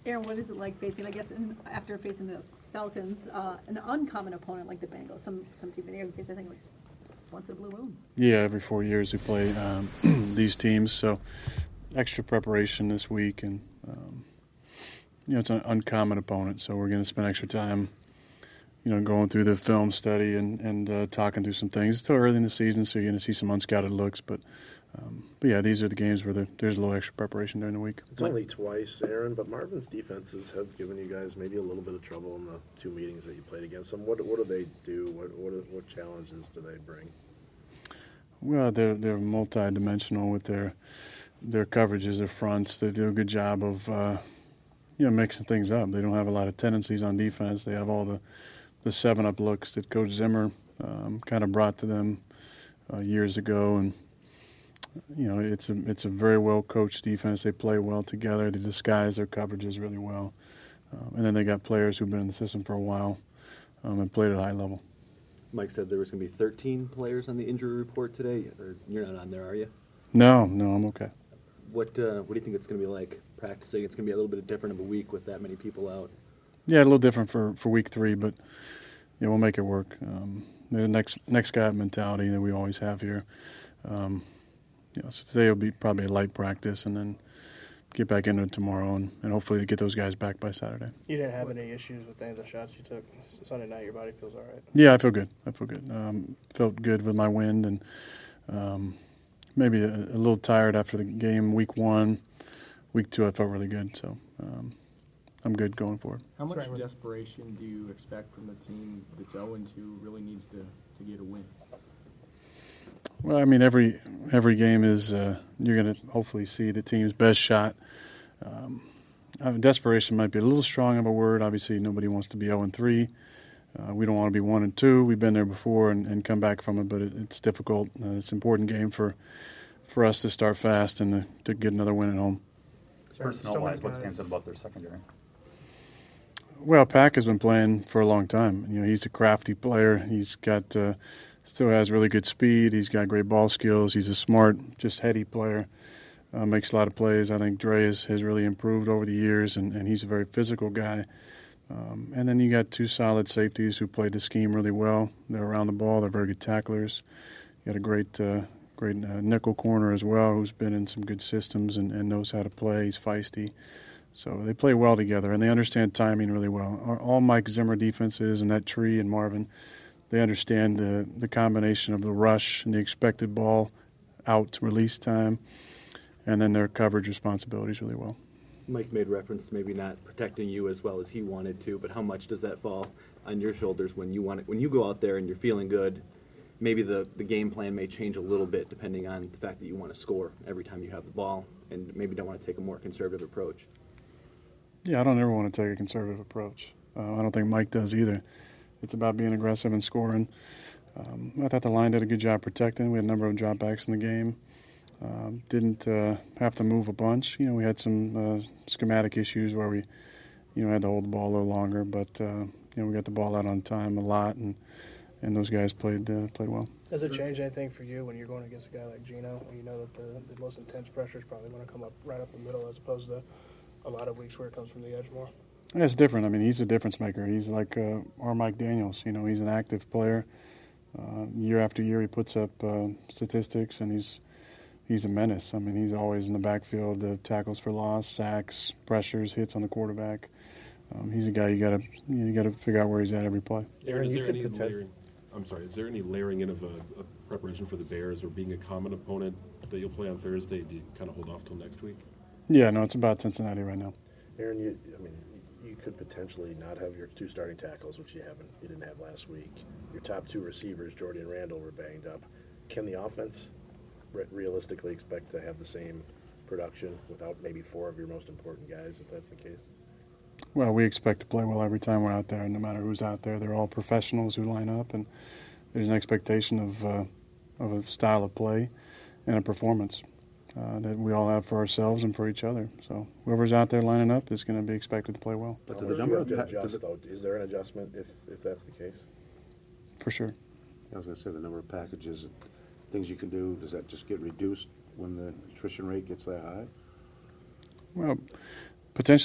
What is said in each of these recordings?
Aaron, what is it like facing, I guess, after facing the Falcons, an uncommon opponent like the Bengals? Some team in here face, I think, like once in a blue moon. Yeah, every 4 years we play these teams, so extra preparation this week, and it's an uncommon opponent, so we're going to spend extra time, going through the film study and talking through some things. It's still early in the season, so you're going to see some unscouted looks, but yeah, these are the games where there's a little extra preparation during the week. It's only twice, Aaron, but Marvin's defenses have given you guys maybe a little bit of trouble in the two meetings that you played against them. What do they do? What challenges do they bring? Well, they're multi-dimensional with their coverages, their fronts. They do a good job of mixing things up. They don't have a lot of tendencies on defense. They have all the 7-up looks that Coach Zimmer kind of brought to them years ago, and it's a very well coached defense. They play well together. They disguise their coverages really well, and then they got players who've been in the system for a while and played at a high level. Mike said there was going to be 13 players on the injury report today. Or you're not on there, are you? No, I'm okay. What do you think it's going to be like practicing? It's going to be a little bit different of a week with that many people out. Yeah, a little different for week 3, but we'll make it work. The next guy mentality that we always have here. So today will be probably a light practice, and then get back into it tomorrow, and hopefully get those guys back by Saturday. You didn't have any issues with any of the shots you took Sunday night? Your body feels all right? Yeah, I feel good. Felt good with my wind, and maybe a little tired after the game week 1. Week 2, I felt really good, so I'm good going forward. How much desperation do you expect from the team that's 0-2 really needs to get a win? Well, I mean, every game is you're going to hopefully see the team's best shot. Desperation might be a little strong of a word. Obviously, nobody wants to be 0-3. We don't want to be 1-2. We've been there before and come back from it, but it's difficult. It's an important game for us to start fast and to get another win at home. Personnel-wise, what stands out about their secondary? Well, Pack has been playing for a long time. He's a crafty player. He's got still has really good speed. He's got great ball skills. He's a smart, just heady player. Makes a lot of plays. I think Dre has really improved over the years, and he's a very physical guy. And then you got 2 solid safeties who played the scheme really well. They're around the ball. They're very good tacklers. You got a great nickel corner as well, who's been in some good systems and knows how to play. He's feisty. So they play well together, and they understand timing really well. All Mike Zimmer defenses and that tree and Marvin, they understand the combination of the rush and the expected ball out release time, and then their coverage responsibilities really well. Mike made reference to maybe not protecting you as well as he wanted to, but how much does that fall on your shoulders when you go out there and you're feeling good? Maybe the game plan may change a little bit depending on the fact that you want to score every time you have the ball and maybe don't want to take a more conservative approach. Yeah, I don't ever want to take a conservative approach. I don't think Mike does either. It's about being aggressive and scoring. I thought the line did a good job protecting. We had a number of dropbacks in the game. Didn't have to move a bunch. We had some schematic issues where we, had to hold the ball a little longer, but we got the ball out on time a lot, and those guys played well. Does it change anything for you when you're going against a guy like Geno, when you know that the most intense pressure is probably going to come up right up the middle as opposed to a lot of weeks where it comes from the edge more? Yeah, it's different. I mean, he's a difference maker. He's like our Mike Daniels. He's an active player. Year after year, he puts up statistics, and he's a menace. I mean, he's always in the backfield, tackles for loss, sacks, pressures, hits on the quarterback. He's a guy you got to figure out where he's at every play. Aaron, is there any layering? Is there any layering in of a preparation for the Bears or being a common opponent that you'll play on Thursday? Do you kind of hold off till next week? Yeah, no, it's about Cincinnati right now. Aaron, you could potentially not have your 2 starting tackles, which you didn't have last week. Your top 2 receivers, Jordy and Randall, were banged up. Can the offense realistically expect to have the same production without maybe 4 of your most important guys, if that's the case? Well, we expect to play well every time we're out there, no matter who's out there. They're all professionals who line up, and there's an expectation of a style of play and a performance that we all have for ourselves and for each other. So whoever's out there lining up is going to be expected to play well. But to the number of is there an adjustment if that's the case? For sure. I was going to say the number of packages, things you can do, does that just get reduced when the attrition rate gets that high? Well, potentially.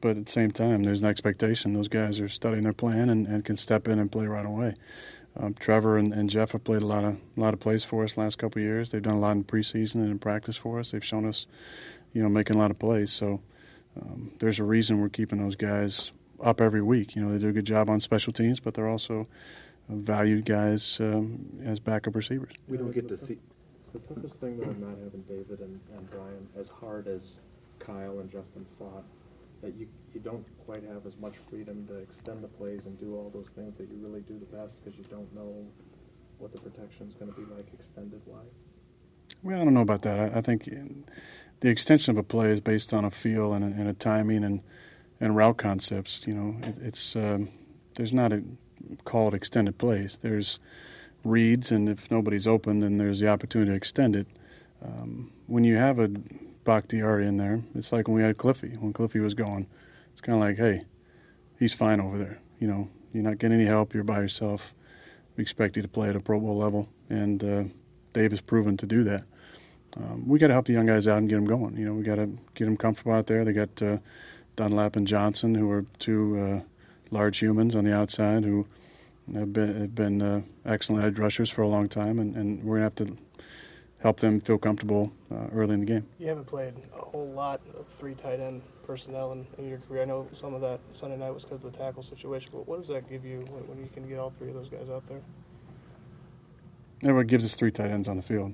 but at the same time, there's an expectation. Those guys are studying their plan and can step in and play right away. Trevor and Jeff have played a lot of plays for us the last couple of years. They've done a lot in preseason and in practice for us. They've shown us, making a lot of plays. So there's a reason we're keeping those guys up every week. They do a good job on special teams, but they're also valued guys as backup receivers. We don't get to see. It's the toughest thing though, not having David and Brian, as hard as Kyle and Justin fought, that you don't quite have as much freedom to extend the plays and do all those things that you really do the best because you don't know what the protection's going to be like extended-wise. Well, I don't know about that. I think the extension of a play is based on a feel and a timing and route concepts. It's there's not a called extended plays. There's reads, and if nobody's open, then there's the opportunity to extend it. When you have a Bakhtiari in there, it's like when we had Cliffy. When Cliffy was going, it's kind of like, hey, he's fine over there. You're not getting any help. You're by yourself. We expect you to play at a Pro Bowl level, and Dave has proven to do that. We got to help the young guys out and get them going. We got to get them comfortable out there. They got Dunlap and Johnson, who are two large humans on the outside who have been excellent edge rushers for a long time, and we're going to have to help them feel comfortable early in the game. You haven't played a whole lot of 3 tight end personnel in your career. I know some of that Sunday night was because of the tackle situation, but what does that give you when you can get all 3 of those guys out there? It gives us 3 tight ends on the field.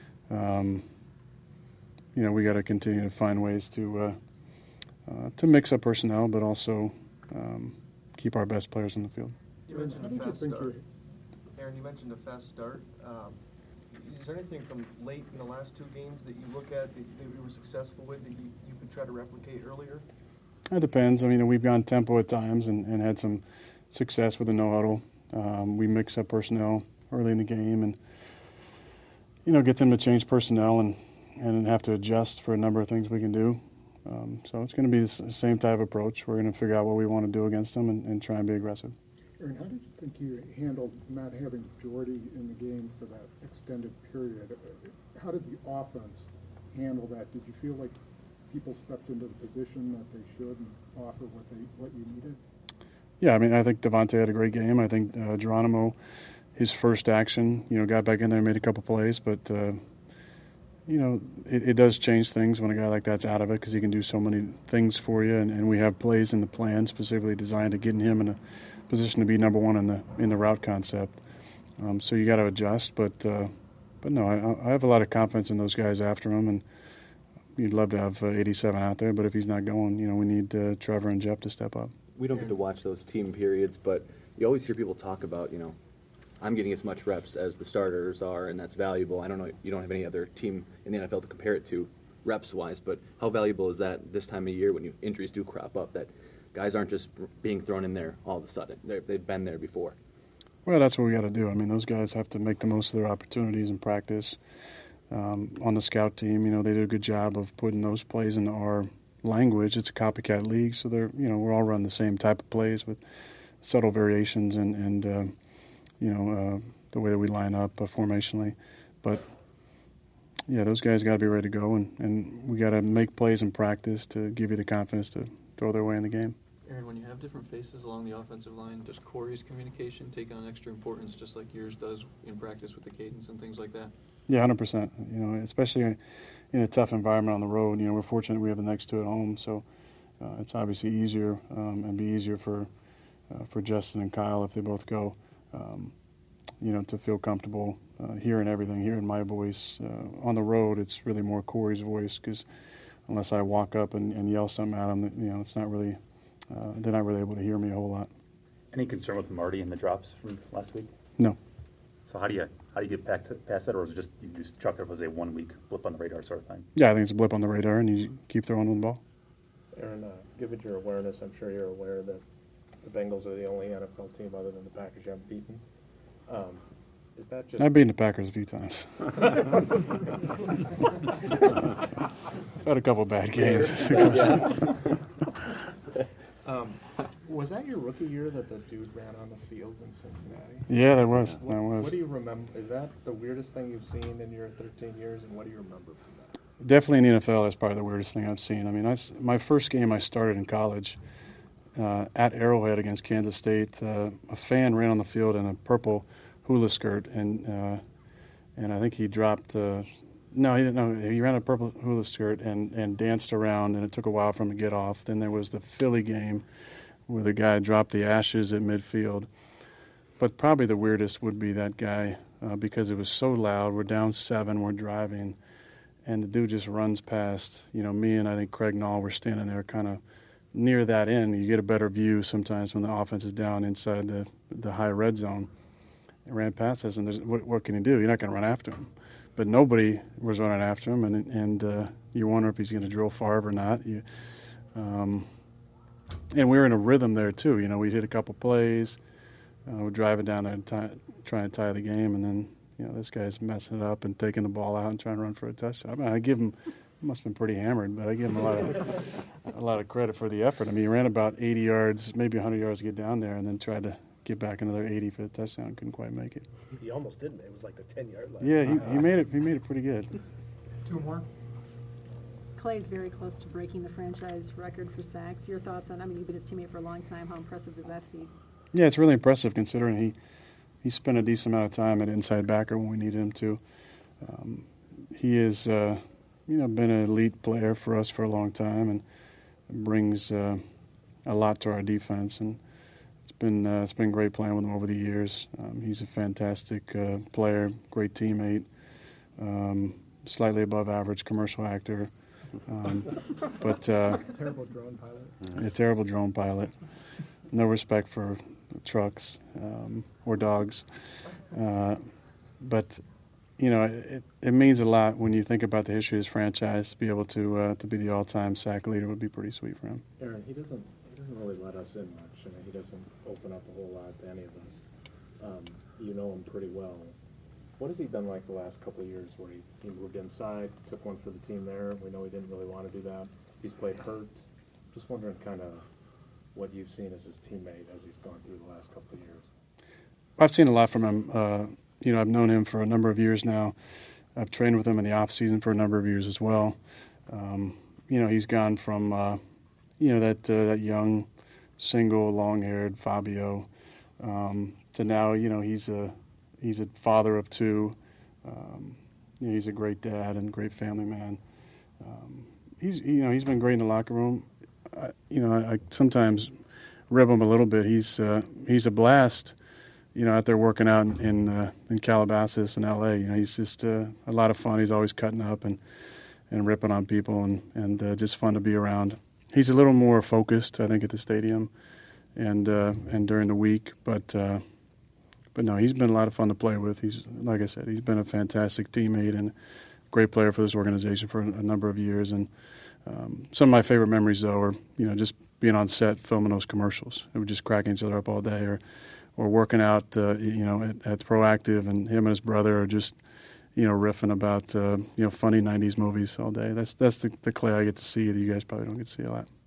We got to continue to find ways to mix up personnel, but also keep our best players on the field. You mentioned a fast start. Aaron, you mentioned a fast start. Is there anything from late in the last 2 games that you look at that you were successful with that you could try to replicate earlier? It depends. We've gone tempo at times and had some success with the no huddle. We mix up personnel early in the game and, get them to change personnel and have to adjust for a number of things we can do. So it's going to be the same type of approach. We're going to figure out what we want to do against them and try and be aggressive. Aaron, how did you think you handled not having Jordy in the game for that extended period? How did the offense handle that? Did you feel like people stepped into the position that they should and offer what you needed? Yeah, I think Devontae had a great game. I think Geronimo, his first action, got back in there and made a couple plays, but it does change things when a guy like that's out of it because he can do so many things for you, and we have plays in the plan specifically designed to getting him in a position to be number one in the route concept. So you got to adjust, but no, I have a lot of confidence in those guys after him, and you'd love to have 87 out there, but if he's not going, we need Trevor and Jeff to step up. We don't get to watch those team periods, but you always hear people talk about, I'm getting as much reps as the starters are, and that's valuable. I don't know, you don't have any other team in the NFL to compare it to reps-wise, but how valuable is that this time of year when injuries do crop up, that guys aren't just being thrown in there all of a sudden. They've been there before. Well, that's what we got to do. Those guys have to make the most of their opportunities in practice. On the scout team, they do a good job of putting those plays into our language. It's a copycat league, so they're, we're all running the same type of plays with subtle variations and the way that we line up formationally. But yeah, those guys got to be ready to go, and we got to make plays in practice to give you the confidence to throw their way in the game. Aaron, when you have different faces along the offensive line, does Corey's communication take on extra importance just like yours does in practice with the cadence and things like that? Yeah, 100%. Especially in a tough environment on the road. We're fortunate we have the next 2 at home, so it's obviously easier and be easier for Justin and Kyle if they both go. To feel comfortable hearing everything, hearing my voice. On the road, it's really more Corey's voice because unless I walk up and yell something at them, it's not really. They're not really able to hear me a whole lot. Any concern with Marty and the drops from last week? No. So how do you get past that, or is it just you just chalk it up as a 1-week blip on the radar sort of thing? Yeah, I think it's a blip on the radar, and you keep throwing the ball. Aaron, given your awareness, I'm sure you're aware that the Bengals are the only NFL team other than the Packers you haven't beaten. Is that just? I've beaten the Packers a few times. I've had a couple bad games. Was that your rookie year that the dude ran on the field in Cincinnati? Yeah, that was. What do you remember? Is that the weirdest thing you've seen in your 13 years, and what do you remember from that? Definitely in the NFL, that's probably the weirdest thing I've seen. I mean, my first game I started in college at Arrowhead against Kansas State, a fan ran on the field in a purple hula skirt, and I think he dropped. No, he didn't. No, he ran a purple hula skirt and danced around, and it took a while for him to get off. Then there was the Philly game where the guy dropped the ashes at midfield. But probably the weirdest would be that guy because it was so loud. We're down 7, we're driving, and the dude just runs past. You know, me and I think Craig Nall were standing there kind of near that end. You get a better view sometimes when the offense is down inside the high red zone. It ran past us, and what can he do? You're not going to run after him. But nobody was running after him, and you wonder if he's going to drill Favre or not. And we were in a rhythm there too. You know, we hit a couple plays. We're driving down there and trying to tie the game, and then this guy's messing it up and taking the ball out and trying to run for a touchdown. I mean, I give him. He must have been pretty hammered, but I give him a lot of credit for the effort. I mean, he ran about 80 yards, maybe 100 yards to get down there, and then tried to get back another 80 for the touchdown. Couldn't quite make it. He almost didn't. It was like the 10-yard line. Yeah, he made it. He made it pretty good. 2 more. Clay's very close to breaking the franchise record for sacks. Your thoughts on? I mean, you've been his teammate for a long time. How impressive is that feat? Yeah, it's really impressive considering he spent a decent amount of time at inside backer when we needed him to. He is, been an elite player for us for a long time and brings a lot to our defense. And it's been great playing with him over the years. He's a fantastic player, great teammate, slightly above average commercial actor, but terrible drone pilot. A terrible drone pilot. No respect for trucks or dogs, but it means a lot when you think about the history of his franchise. To be able to be the all-time sack leader would be pretty sweet for him. Aaron, he doesn't really let us in much. I mean, he doesn't open up a whole lot to any of us. You know him pretty well. What has he been like the last couple of years where he moved inside, took one for the team there? We know he didn't really want to do that. He's played hurt. Just wondering kind of what you've seen as his teammate as he's gone through the last couple of years. I've seen a lot from him. I've known him for a number of years now. I've trained with him in the off season for a number of years as well. He's gone from that young, single, long-haired Fabio to now. He's a father of 2. He's a great dad and great family man. He's been great in the locker room. I sometimes rib him a little bit. He's a blast. Out there working out in Calabasas and L.A. He's just a lot of fun. He's always cutting up and ripping on people and just fun to be around. He's a little more focused, I think, at the stadium and during the week. But no, he's been a lot of fun to play with. He's, like I said, he's been a fantastic teammate and great player for this organization for a number of years. And some of my favorite memories, though, are just being on set filming those commercials. We were just cracking each other up all day, or working out, at Proactive, and him and his brother are just, riffing about, funny '90s movies all day. That's the Clay I get to see that you guys probably don't get to see a lot.